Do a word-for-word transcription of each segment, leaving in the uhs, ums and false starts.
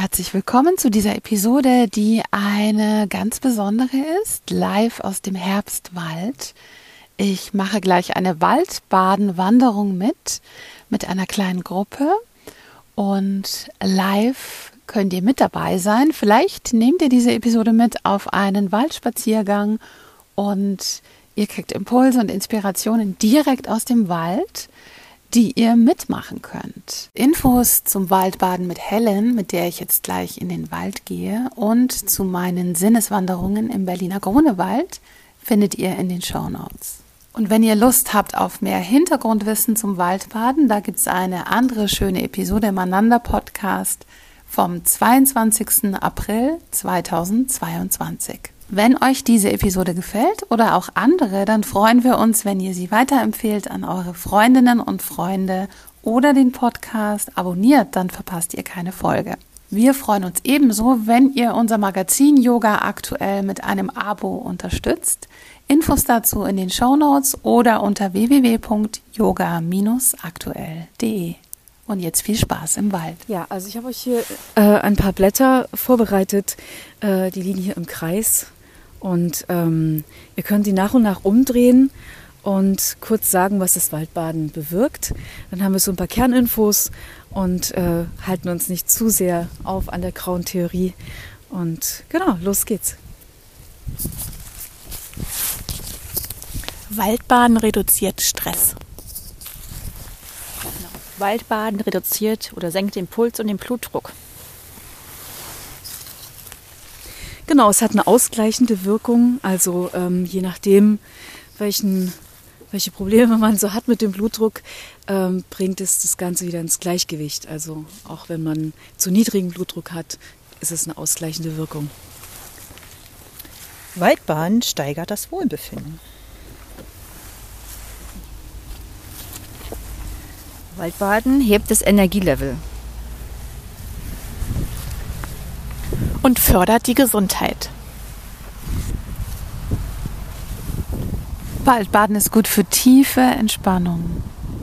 herzlich willkommen zu dieser Episode, die eine ganz besondere ist, live aus dem Herbstwald. Ich mache gleich eine Waldbadenwanderung mit, mit einer kleinen Gruppe und live könnt ihr mit dabei sein. Vielleicht nehmt ihr diese Episode mit auf einen Waldspaziergang und ihr kriegt Impulse und Inspirationen direkt aus dem Wald, die ihr mitmachen könnt. Infos zum Waldbaden mit Helen, mit der ich jetzt gleich in den Wald gehe, und zu meinen Sinneswanderungen im Berliner Grunewald findet ihr in den Shownotes. Und wenn ihr Lust habt auf mehr Hintergrundwissen zum Waldbaden, da gibt es eine andere schöne Episode im Ananda-Podcast vom zweiundzwanzigsten April zweitausendzweiundzwanzig. Wenn euch diese Episode gefällt oder auch andere, dann freuen wir uns, wenn ihr sie weiterempfehlt an eure Freundinnen und Freunde oder den Podcast abonniert, dann verpasst ihr keine Folge. Wir freuen uns ebenso, wenn ihr unser Magazin Yoga aktuell mit einem Abo unterstützt. Infos dazu in den Shownotes oder unter w w w punkt yoga Bindestrich aktuell punkt de. Und jetzt viel Spaß im Wald. Ja, also ich habe euch hier äh, ein paar Blätter vorbereitet. Äh, die liegen hier im Kreis. Und ähm, ihr könnt die nach und nach umdrehen und kurz sagen, was das Waldbaden bewirkt. Dann haben wir so ein paar Kerninfos und äh, halten uns nicht zu sehr auf an der grauen Theorie. Und genau, los geht's. Waldbaden reduziert Stress. Waldbaden reduziert oder senkt den Puls und den Blutdruck. Genau, es hat eine ausgleichende Wirkung. Also ähm, je nachdem, welchen, welche Probleme man so hat mit dem Blutdruck, ähm, bringt es das Ganze wieder ins Gleichgewicht. Also auch wenn man zu niedrigen Blutdruck hat, ist es eine ausgleichende Wirkung. Waldbaden steigert das Wohlbefinden. Waldbaden hebt das Energielevel. Und fördert die Gesundheit. Waldbaden ist gut für tiefe Entspannung.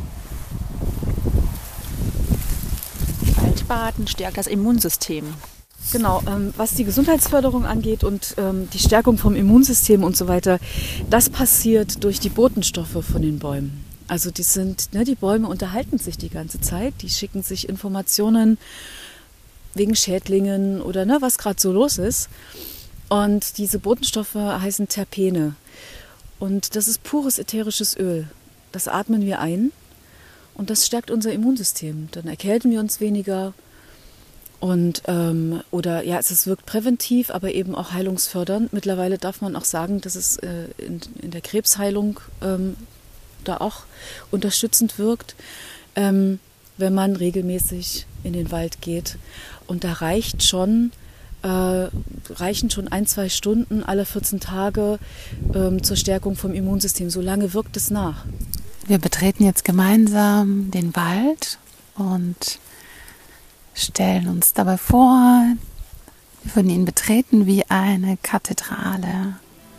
Waldbaden stärkt das Immunsystem. Genau, ähm, was die Gesundheitsförderung angeht und ähm, die Stärkung vom Immunsystem und so weiter, das passiert durch die Botenstoffe von den Bäumen. Also die sind, ne, die Bäume unterhalten sich die ganze Zeit, die schicken sich Informationen wegen Schädlingen oder ne, was gerade so los ist. Und diese Botenstoffe heißen Terpene. Und das ist pures ätherisches Öl. Das atmen wir ein und das stärkt unser Immunsystem. Dann erkälten wir uns weniger. Und ähm, oder ja, es wirkt präventiv, aber eben auch heilungsfördernd. Mittlerweile darf man auch sagen, dass es äh, in, in der Krebsheilung ähm, da auch unterstützend wirkt, ähm, wenn man regelmäßig in den Wald geht. Und da reicht schon, äh, reichen schon ein, zwei Stunden alle vierzehn Tage ähm, zur Stärkung vom Immunsystem. So lange wirkt es nach. Wir betreten jetzt gemeinsam den Wald und stellen uns dabei vor, wir würden ihn betreten wie eine Kathedrale.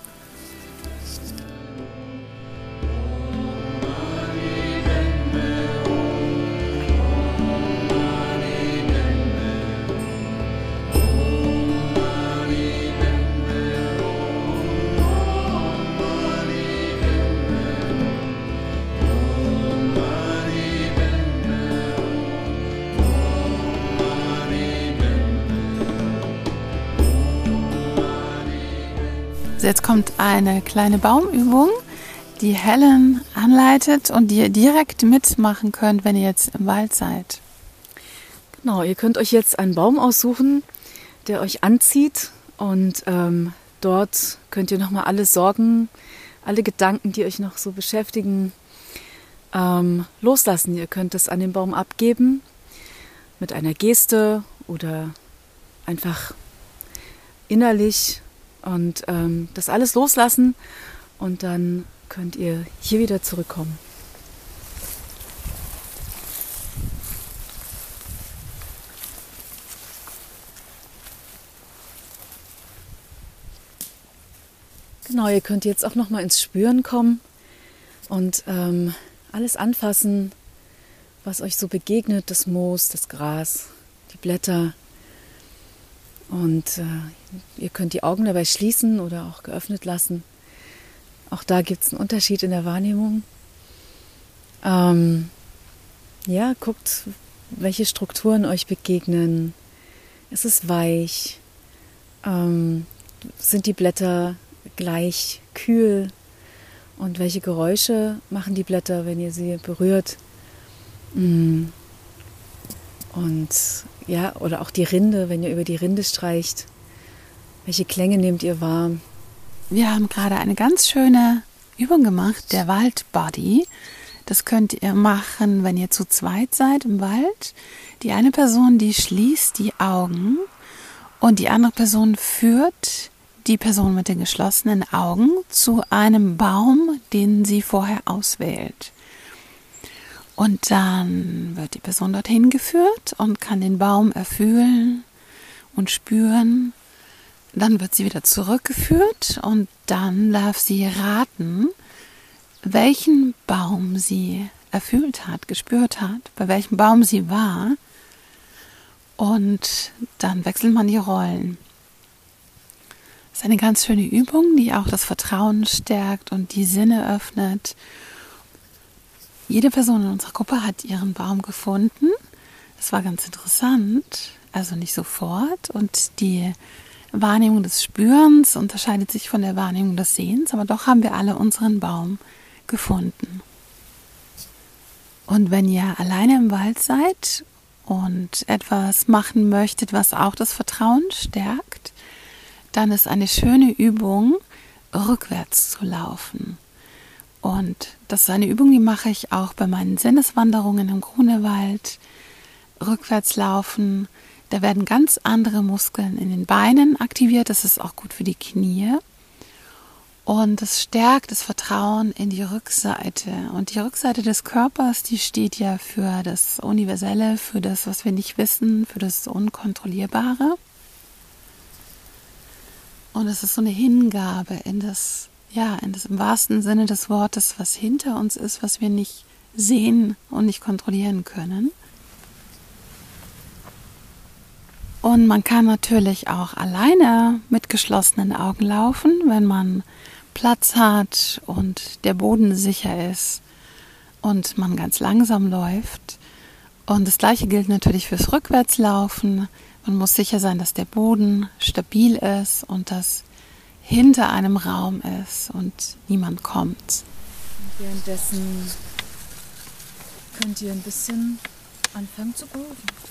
Jetzt kommt eine kleine Baumübung, die Helen anleitet und die ihr direkt mitmachen könnt, wenn ihr jetzt im Wald seid. Genau, ihr könnt euch jetzt einen Baum aussuchen, der euch anzieht und ähm, dort könnt ihr nochmal alle Sorgen, alle Gedanken, die euch noch so beschäftigen, ähm, loslassen. Ihr könnt es an den Baum abgeben mit einer Geste oder einfach innerlich. Und ähm, das alles loslassen und dann könnt ihr hier wieder zurückkommen. Genau, ihr könnt jetzt auch nochmal ins Spüren kommen und ähm, alles anfassen, was euch so begegnet, das Moos, das Gras, die Blätter. Und äh, ihr könnt die Augen dabei schließen oder auch geöffnet lassen. Auch da gibt es einen Unterschied in der Wahrnehmung. Ähm, ja, guckt, welche Strukturen euch begegnen. Ist es weich? Ähm, sind die Blätter gleich kühl? Und welche Geräusche machen die Blätter, wenn ihr sie berührt? Und ja, oder auch die Rinde, wenn ihr über die Rinde streicht. Welche Klänge nehmt ihr wahr? Wir haben gerade eine ganz schöne Übung gemacht, der Waldbody. Das könnt ihr machen, wenn ihr zu zweit seid im Wald. Die eine Person, die schließt die Augen und die andere Person führt die Person mit den geschlossenen Augen zu einem Baum, den sie vorher auswählt. Und dann wird die Person dorthin geführt und kann den Baum erfühlen und spüren. Dann wird sie wieder zurückgeführt und dann darf sie raten, welchen Baum sie erfüllt hat, gespürt hat, bei welchem Baum sie war. Und dann wechselt man die Rollen. Das ist eine ganz schöne Übung, die auch das Vertrauen stärkt und die Sinne öffnet. Jede Person in unserer Gruppe hat ihren Baum gefunden. Das war ganz interessant, also nicht sofort. Und die Wahrnehmung des Spürens unterscheidet sich von der Wahrnehmung des Sehens, aber doch haben wir alle unseren Baum gefunden. Und wenn ihr alleine im Wald seid und etwas machen möchtet, was auch das Vertrauen stärkt, dann ist eine schöne Übung, rückwärts zu laufen. Und das ist eine Übung, die mache ich auch bei meinen Sinneswanderungen im Grunewald. Rückwärts laufen, da werden ganz andere Muskeln in den Beinen aktiviert. Das ist auch gut für die Knie. Und es stärkt das Vertrauen in die Rückseite. Und die Rückseite des Körpers, die steht ja für das Universelle, für das, was wir nicht wissen, für das Unkontrollierbare. Und es ist so eine Hingabe in das, ja, in das im wahrsten Sinne des Wortes, was hinter uns ist, was wir nicht sehen und nicht kontrollieren können. Und man kann natürlich auch alleine mit geschlossenen Augen laufen, wenn man Platz hat und der Boden sicher ist und man ganz langsam läuft. Und das Gleiche gilt natürlich fürs Rückwärtslaufen. Man muss sicher sein, dass der Boden stabil ist und dass hinter einem Raum ist und niemand kommt. Und währenddessen könnt ihr ein bisschen anfangen zu grooven.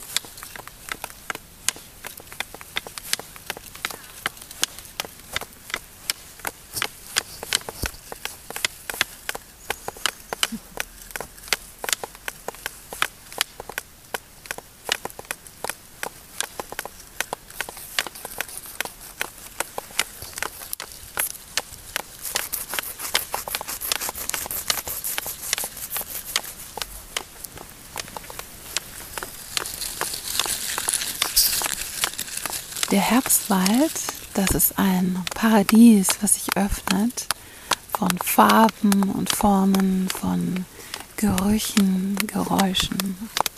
Der Herbstwald, das ist ein Paradies, was sich öffnet von Farben und Formen, von Gerüchen, Geräuschen.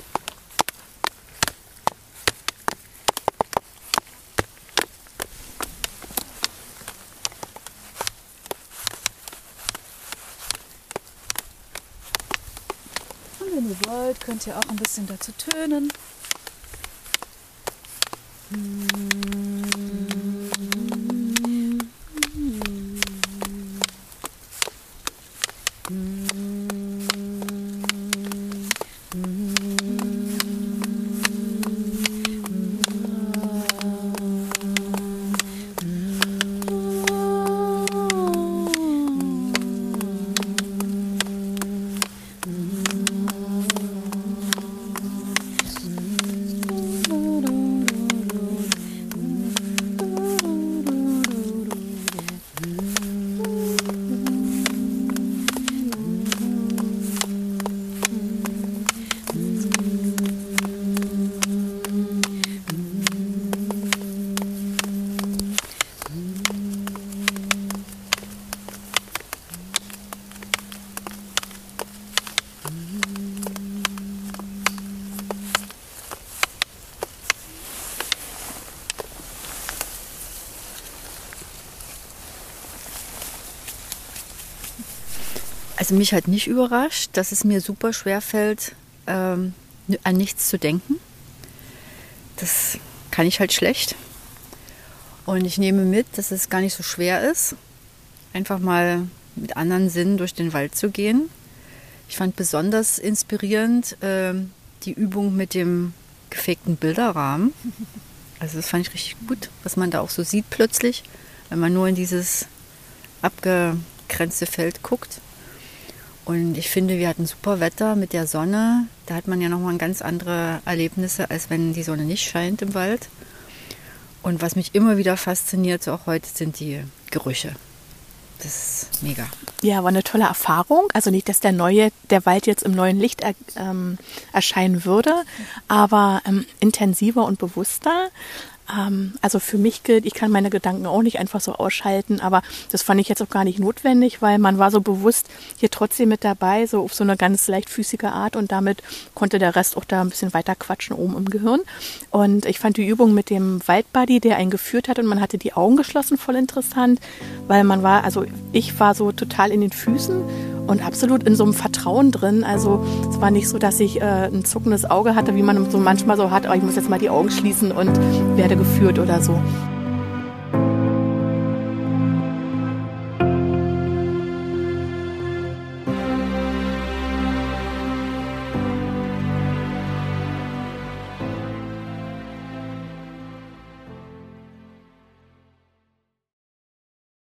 Und wenn ihr wollt, könnt ihr auch ein bisschen dazu tönen. Also mich hat nicht überrascht, dass es mir super schwer fällt, ähm, an nichts zu denken. Das kann ich halt schlecht. Und ich nehme mit, dass es gar nicht so schwer ist, einfach mal mit anderen Sinnen durch den Wald zu gehen. Ich fand besonders inspirierend äh, die Übung mit dem gefakten Bilderrahmen. Also das fand ich richtig gut, was man da auch so sieht plötzlich, wenn man nur in dieses abgegrenzte Feld guckt. Und ich finde, wir hatten super Wetter mit der Sonne. Da hat man ja nochmal ganz andere Erlebnisse, als wenn die Sonne nicht scheint im Wald. Und was mich immer wieder fasziniert, so auch heute, sind die Gerüche. Das ist mega. Ja, war eine tolle Erfahrung. Also nicht, dass der neue, der Wald jetzt im neuen Licht er, ähm, erscheinen würde, aber ähm, intensiver und bewusster. Ähm, also für mich gilt, ich kann meine Gedanken auch nicht einfach so ausschalten, aber das fand ich jetzt auch gar nicht notwendig, weil man war so bewusst hier trotzdem mit dabei, so auf so eine ganz leichtfüßige Art und damit konnte der Rest auch da ein bisschen weiter quatschen oben im Gehirn. Und ich fand die Übung mit dem Waldbuddy, der einen geführt hat und man hatte die Augen geschlossen, voll interessant, weil man war, also ich war so total in den Füßen und absolut in so einem Vertrauen drin. Also es war nicht so, dass ich äh, ein zuckendes Auge hatte, wie man so manchmal so hat, oh, ich muss jetzt mal die Augen schließen und werde geführt oder so.